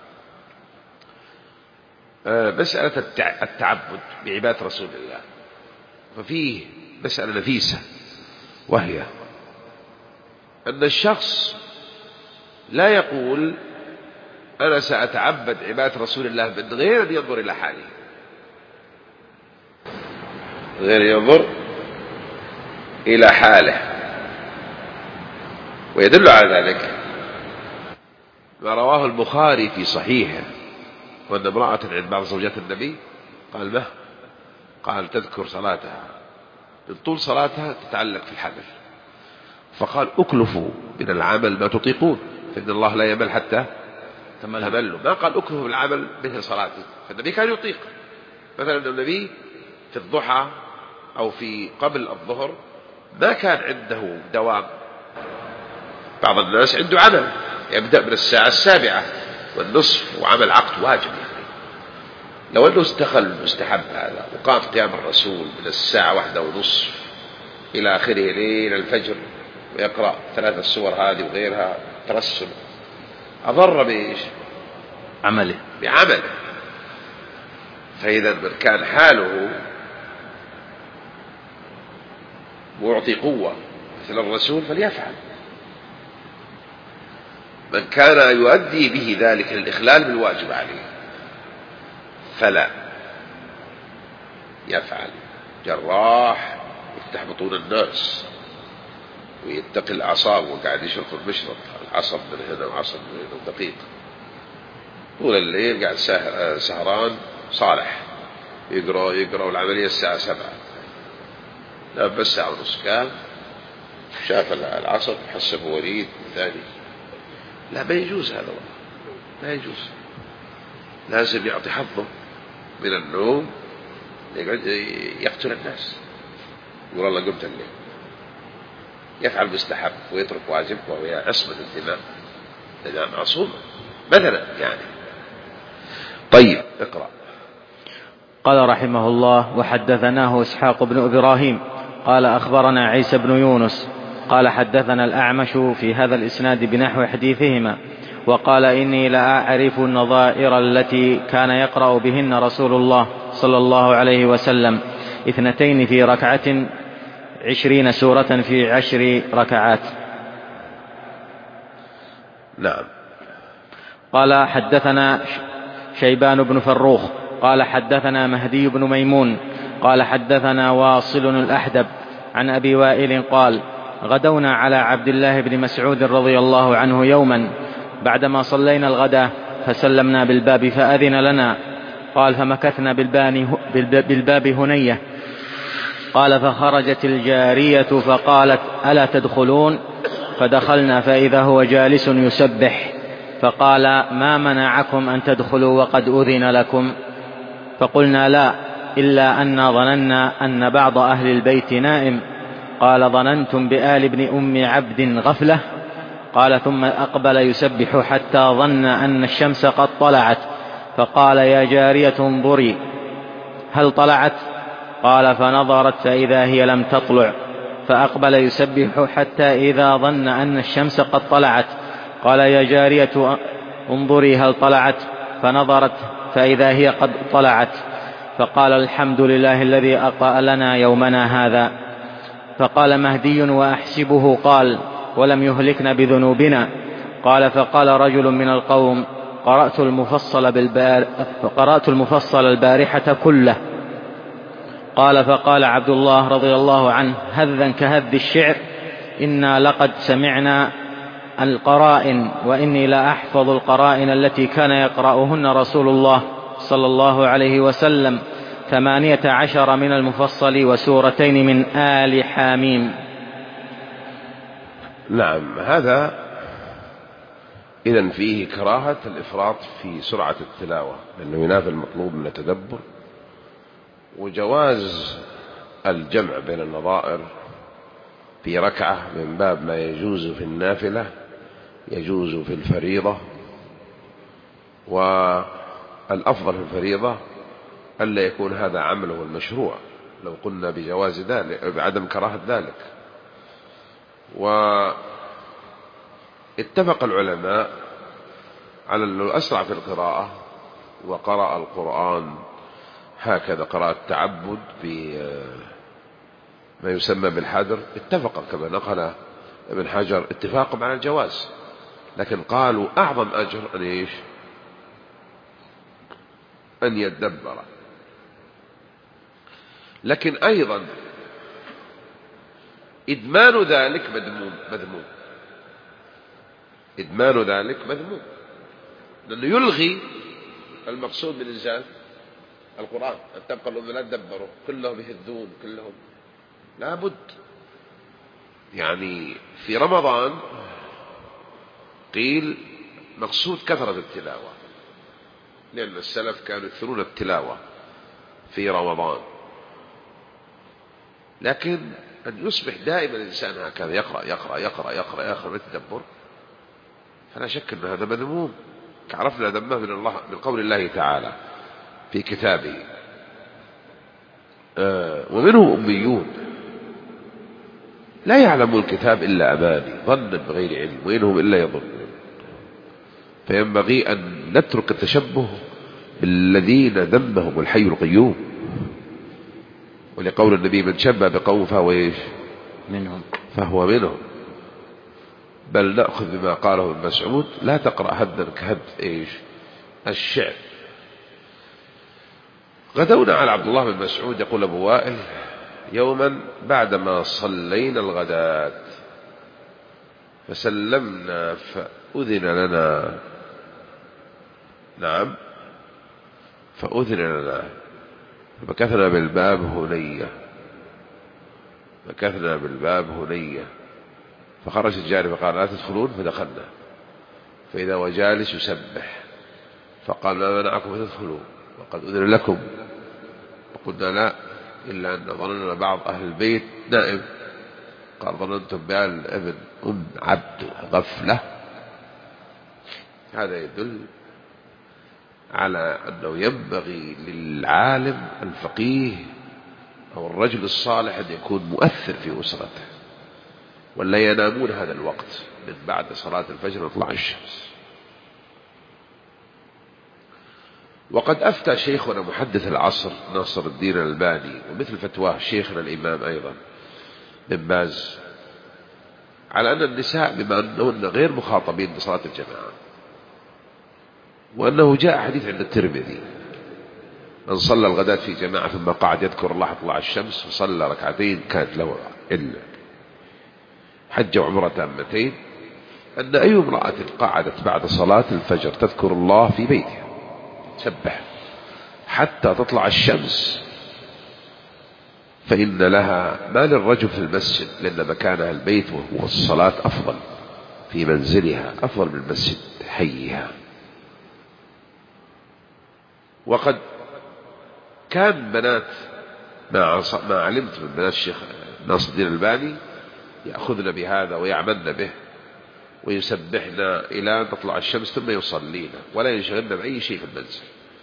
مسألة التعبد بعبادة رسول الله، ففيه مسألة نفيسة وهي أن الشخص لا يقول أنا سأتعبد عبادة رسول الله من غير أن ينظر إلى حاله، غير ينظر إلى حاله. ويدل على ذلك ما رواه البخاري في صحيحه وأن امرأة عند بعض زوجات النبي قال ما قال تذكر صلاتها من طول صلاتها تتعلق في الحمل، فقال أكلفوا من العمل ما تطيقون فإن الله لا يمل حتى تملوا. ما قال أكلفوا بالعمل مثل صلاتي، فالنبي كان يطيق. مثلا النبي في الضحى أو في قبل الظهر ما كان عنده دوام، بعض الناس عنده عمل يبدأ من الساعة السابعة والنصف، وعمل عقد واجب. يعني لو أنه استخل المستحب هذا وقام قيام الرسول من الساعة واحدة ونصف إلى آخره ليل الفجر ويقرأ ثلاث السور هذه وغيرها ترسل، أضر بإيش؟ عمله بعمله. فإذا من كان حاله معطي قوة مثل الرسول فليفعل، من كان يؤدي به ذلك للإخلال بالواجب عليه فلا يفعل. جراح يفتح بطون الناس ويتقي الأعصاب وقاعد يشرق المشرق، العصب من هنا وعصب من هنا دقيق، طول الليل قاعد سهران صالح يقرأ يقرأ والعملية الساعة سبعة، لا بس ساعة ونص كان شاف العصب حسب وليد ثاني. لا، ما يجوز هذا، والله لا يجوز. لازم يعطي حظه من النوم يقعد يقتل الناس، يقول الله قمت الليل، يفعل مستحب ويترك واجب وهو عصمة الدماء لأنها معصومة مثلا يعني. طيب اقرأ. قال رحمه الله: وحدثناه إسحاق بن إبراهيم قال أخبرنا عيسى بن يونس قال حدثنا الأعمش في هذا الإسناد بنحو حديثهما، وقال: إني لأعرف النظائر التي كان يقرأ بهن رسول الله صلى الله عليه وسلم، اثنتين في ركعة، عشرين سورة في عشر ركعات. نعم. قال حدثنا شيبان بن فروخ قال حدثنا مهدي بن ميمون قال حدثنا واصل الأحدب عن أبي وائل قال: غدونا على عبد الله بن مسعود رضي الله عنه يوما بعدما صلينا الغداء فسلمنا بالباب فأذن لنا. قال: فمكثنا بالباب هنية. قال: فخرجت الجارية فقالت: ألا تدخلون؟ فدخلنا فإذا هو جالس يسبح، فقال: ما منعكم أن تدخلوا وقد أذن لكم؟ فقلنا: لا، إلا أن ظننا أن بعض أهل البيت نائم. قال: ظننتم بآل ابن أم عبد غفلة؟ قال: ثم أقبل يسبح حتى ظن أن الشمس قد طلعت، فقال: يا جارية انظري هل طلعت؟ قال: فنظرت فإذا هي لم تطلع، فأقبل يسبح حتى إذا ظن أن الشمس قد طلعت، قال: يا جارية انظري هل طلعت؟ فنظرت فإذا هي قد طلعت، فقال: الحمد لله الذي أقأ لنا يومنا هذا. فقال مهدي: وأحسبه قال: ولم يهلكنا بذنوبنا. قال: فقال رجل من القوم: قرأت المفصل, بالبار... قرأت المفصل البارحة كله. قال: فقال عبد الله رضي الله عنه هذا كهذ الشعر: إنا لقد سمعنا القرائن، وإني لا أحفظ القرائن التي كان يقرأهن رسول الله صلى الله عليه وسلم، ثمانية عشر من المفصل وسورتين من آل حاميم. نعم. هذا إذن فيه كراهة الإفراط في سرعة التلاوة لأنه ينافي المطلوب من التدبر، وجواز الجمع بين النظائر في ركعة من باب ما يجوز في النافلة يجوز في الفريضة، والأفضل في الفريضة ألا يكون هذا عمله المشروع لو قلنا بجواز ذلك بعدم كراهة ذلك. واتفق العلماء على أنه أسرع في القراءة وقرأ القرآن هكذا قراءة تعبد بما يسمى بالحذر، اتفق كما نقل ابن حجر اتفاق على الجواز، لكن قالوا أعظم أجر أن إيش؟ أن يتدبر. لكن أيضا إدمان ذلك مذموم مذموم إدمان ذلك مذموم لأنه يلغي المقصود من إنزال القرآن، أن تبقى الأمة لا تدبروا كلهم يهذون كلهم، لابد. يعني في رمضان قيل مقصود كثرة التلاوة لأن السلف كانوا يكثرون التلاوة في رمضان، لكن أن يصبح دائما الإنسان هكذا يقرأ يقرأ يقرأ يقرأ يقرأ بالتدبر فلا شك أن هذا مذموم. عرفنا ذمه من الله من قول الله تعالى في كتابه. آه ومنهم أميون لا يعلمون الكتاب إلا أماني ظنا بغير علم وإنهم إلا يظنون. فينبغي أن نترك التشبه بالذين ذمهم الحي القيوم، ولقول النبي من شبه بقوم فهو إيش منهم فهو منهم. بل نأخذ بما قاله ابن مسعود لا تقرأ هدا كهد إيش الشعر. غدونا على عبد الله بن مسعود يقول أبو وائل يوما بعدما صلينا الغداة فسلمنا فأذن لنا نعم فأذن لنا فمكثنا بالباب هنية مكثنا بالباب هنية فخرج الجاري فقال لا تدخلون فدخلنا فإذا هو جالس يسبح فقال ما منعكم فتدخلوا وقد أذن لكم وقلنا لا إلا أن ظننا بعض أهل البيت نائم. قال ظننتم بأن ابن أم عبد غفلة. هذا يدل على أنه ينبغي للعالم الفقيه أو الرجل الصالح أن يكون مؤثر في أسرته ولا ينامون هذا الوقت من بعد صلاة الفجر وطلع الشمس. وقد أفتى شيخنا محدث العصر ناصر الدين الألباني ومثل فتواه شيخنا الإمام أيضا بن باز على أن النساء بما أنهن غير مخاطبين بصلاة الجماعة، وأنه جاء حديث عند الترمذي من صلى الغداة في جماعة ثم قعد يذكر الله طلع الشمس وصلى ركعتين كانت له إلا حج وعمرة تامتين، أن أي امرأة قعدت بعد صلاة الفجر تذكر الله في بيتها تسبح حتى تطلع الشمس فإن لها ما للرجل في المسجد، لأن مكانها البيت وهو الصلاة أفضل في منزلها أفضل من مسجد حيها. وقد كان بنات ما ما علمت من بنات الشيخ ناصر الدين الألباني يأخذن بهذا ويعملن به ويسبحنا إلى أن تطلع الشمس ثم يصلينا ولا يشغلن بأي شيء في المنزل.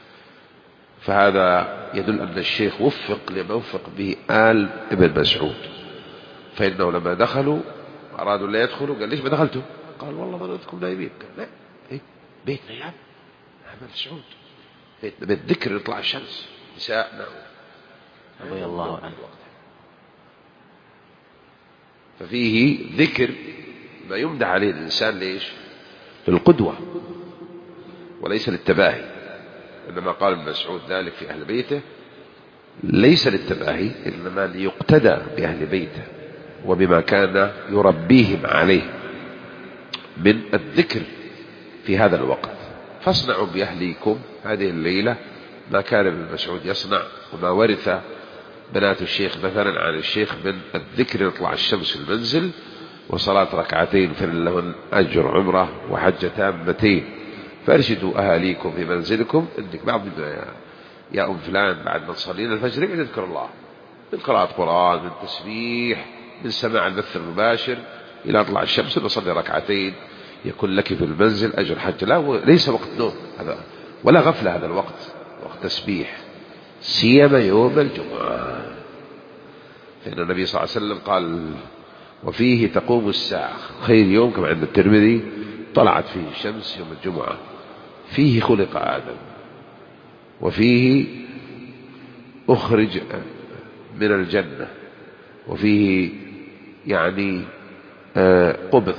فهذا يدل أن الشيخ وفق لما وفق به آل ابن مسعود، فإنه لما دخلوا أرادوا لا يدخلوا قال ليش ما دخلتوا؟ قال والله ظننتكم نايمين. قال لا إيه بيتنا يا عم ابن مسعود بيتنا بالذكر يطلع الشمس نساءنا رضي الله عنه. ففيه ذكر ما يمدح عليه الإنسان ليش للقدوة وليس للتباهي، إنما قال ابن مسعود ذلك في أهل بيته ليس للتباهي إنما ليقتدى بأهل بيته وبما كان يربيهم عليه من الذكر في هذا الوقت. فاصنعوا بأهليكم هذه الليلة ما كان ابن مسعود يصنع وما ورث بنات الشيخ مثلا عن الشيخ من الذكر يطلع الشمس في المنزل وصلاة ركعتين فإن لهن أجر عمرة وحجة تامتين. فارشدوا أهاليكم في منزلكم إنك بعض يا أم فلان بعد ما تصلين الفجر يذكر الله من قراءة قرآن من تسبيح من سماع البث المباشر إلى طلع الشمس ونصلي ركعتين يكون لك في المنزل أجر حج. لا ليس وقت نوم هذا ولا غفلة، هذا الوقت وقت تسبيح سيما يوم الجمعة، فإن النبي صلى الله عليه وسلم قال وفيه تقوم الساعة خير يوم كما عند الترمذي طلعت فيه الشمس يوم الجمعة فيه خلق آدم وفيه أخرج من الجنة وفيه يعني قبض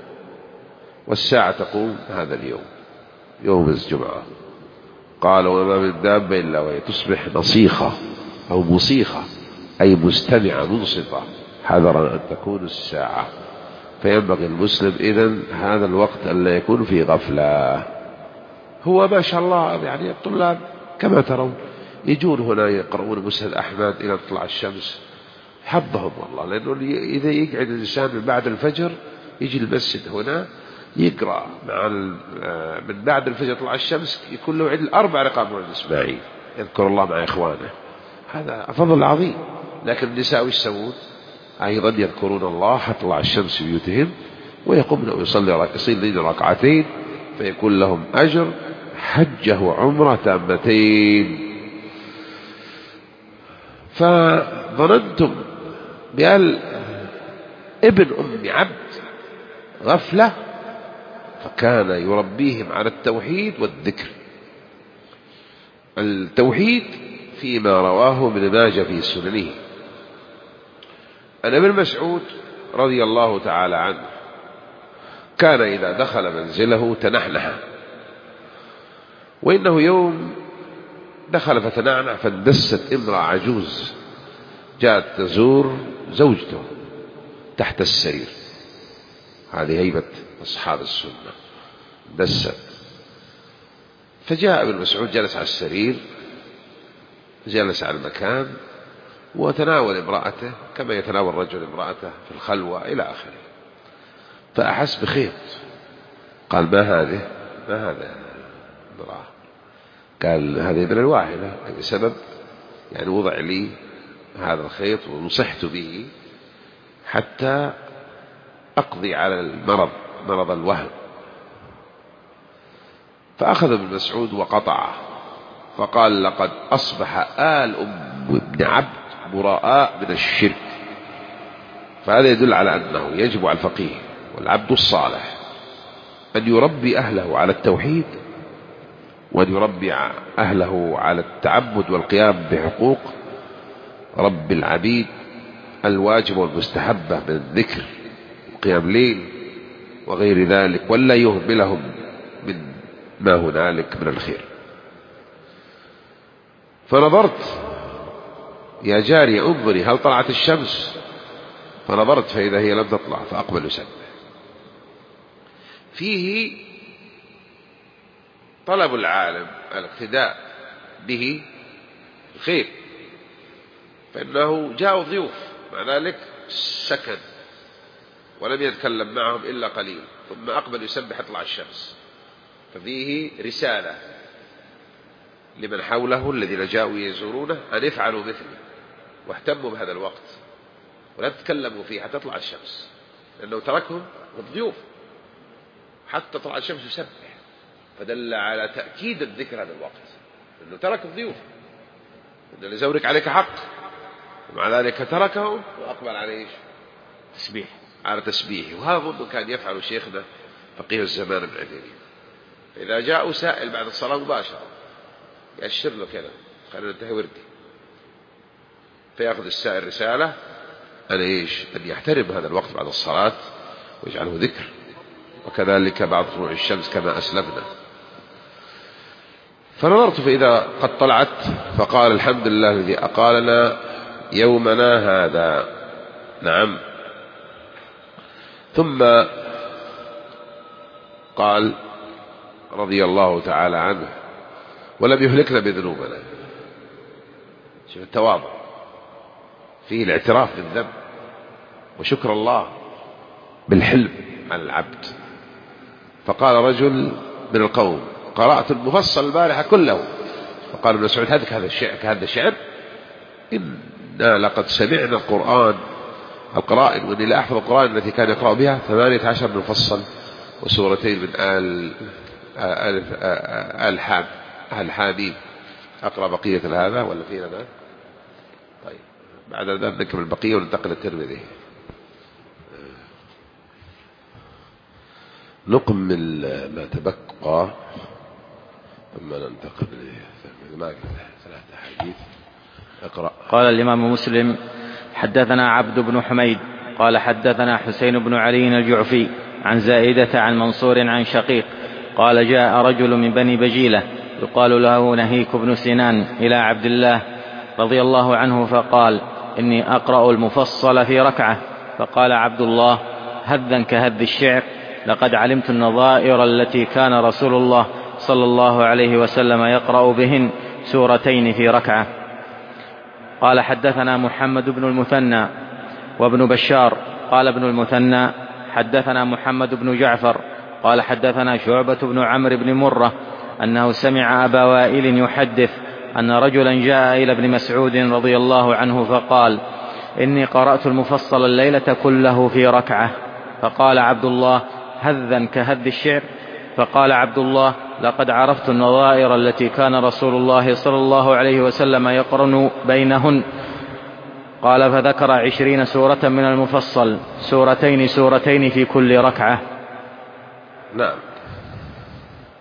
والساعة تقوم هذا اليوم يوم الجمعة. قال وما من دابة إلا وهي تصبح نصيخة أو مصيخة أي مستمعة منصفة حذر أن تكون الساعة. فينبغي المسلم إذن هذا الوقت أن لا يكون في غفلة. هو ما شاء الله يعني الطلاب كما ترون يجون هنا يقرؤون مسند أحمد إلى تطلع الشمس حظهم والله، لأنه إذا يقعد الإنسان من بعد الفجر يجي المسجد هنا يقرأ مع من بعد الفجر طلع الشمس يكون له عدل أربع رقاب من الإسماعيل يذكر الله مع إخوانه، هذا فضل عظيم. لكن النساء وش يسوون؟ أيضا يذكرون الله حتى طلع الشمس في بيوتهم ويقومن ويصلي يصلي ركعتين فيكون لهم أجر حجة وعمرة تامتين. فظننتم بأن ابن أم عبد غفلة، فكان يربيهم على التوحيد والذكر. التوحيد فيما رواه ابن ماجه في سننه أن ابن مسعود رضي الله تعالى عنه كان إذا دخل منزله تنحنح، وإنه يوم دخل فتنعنع فاندست امرأة عجوز جاءت تزور زوجته تحت السرير. هذه هيبة أصحاب السنة، دست. فجاء ابن مسعود جلس على السرير، جلس على المكان وتناول امرأته كما يتناول الرجل امرأته في الخلوة إلى آخره. فأحس بخيط، قال ما هذه ما هذا امرأة؟ قال هذه ابن الواحدة بسبب يعني وضع لي هذا الخيط ونصحت به حتى أقضي على المرض مرض الوهن. فأخذ ابن مسعود وقطعه فقال لقد أصبح آل أم ابن عبد براء من الشرك. فهذا يدل على أنه يجب على الفقيه والعبد الصالح أن يربي أهله على التوحيد، وأن يربي أهله على التعبد والقيام بحقوق رب العبيد الواجب والمستحبة من الذكر وقيام ليل وغير ذلك، ولا يهملهم من ما هنالك من الخير. فنظرت يا جاري انظري هل طلعت الشمس؟ فنظرت فإذا هي لم تطلع فأقبل يسبح. فيه طلب العالم الاقتداء به خير، فإنه جاءوا ضيوف مع ذلك سكن ولم يتكلم معهم إلا قليل، ثم أقبل يسبح يطلع الشمس. ففيه رسالة لمن حوله الذين جاءوا يزورونه أن يفعلوا مثله واهتموا بهذا الوقت ولا تتكلموا فيه حتى تطلع الشمس، لأنه تركهم الضيوف حتى طلع الشمس يسبح، فدل على تأكيد الذكر هذا الوقت، أنه ترك الضيوف، أن لزورك عليك حق، ومع ذلك تركهم وأقبل على إيش؟ تسبيح، على تسبيحه. وهذا ظن كان يفعل شيخنا فقيه الزمان ابن عثيمين. فإذا جاء سائل بعد الصلاة مباشرة يأشر له كذا خلينا ننتهي وردي، فيأخذ السائل رسالة أن إيش؟ أن يحترم هذا الوقت بعد الصلاة ويجعله ذكر، وكذلك بعد طلوع الشمس كما أسلفنا. فنظرت فإذا قد طلعت فقال الحمد لله الذي أقالنا يومنا هذا. نعم. ثم قال رضي الله تعالى عنه ولم يهلكنا بذنوبنا. شوف التواضع فيه الاعتراف بالذنب وشكر الله بالحلم على العبد. فقال رجل من القوم قرأت المفصل البارحة كله، فقال ابن مسعود هذا هذا الشعر هذا الشعر إنا لقد سمعنا القرآن القرائن، وإني لا أحفظ القرآن التي كان يقرأ بها ثمانية عشر من مفصل وسورتين من آل آل آل حام آل حاميم. أقرأ بقية هذا ولا فينا هذا؟ طيب بعد ذلك نكمل البقية وننتقل الترمذي. نكمل ما تبقى ثم ننتقل ما ثلاثة حديث. اقرأ. قال الإمام مسلم حدثنا عبد بن حميد قال حدثنا حسين بن علي الجعفي عن زائدة عن منصور عن شقيق قال جاء رجل من بني بجيلة يقال له نهيك بن سنان إلى عبد الله رضي الله عنه فقال إني أقرأ المفصل في ركعة. فقال عبد الله هذا كهذ الشعر لقد علمت النظائر التي كان رسول الله صلى الله عليه وسلم يقرأ بهن سورتين في ركعة. قال حدثنا محمد بن المثنى وابن بشار قال ابن المثنى حدثنا محمد بن جعفر قال حدثنا شعبة بن عمرو بن مرة أنه سمع أبا وائل يحدث أن رجلا جاء إلى ابن مسعود رضي الله عنه فقال إني قرأت المفصل الليلة كله في ركعة. فقال عبد الله: هذا كهذ الشعر؟ فقال عبد الله: لقد عرفت النظائر التي كان رسول الله صلى الله عليه وسلم يقرن بينهن. قال: فذكر عشرين سورة من المفصل، سورتين سورتين في كل ركعة. نعم.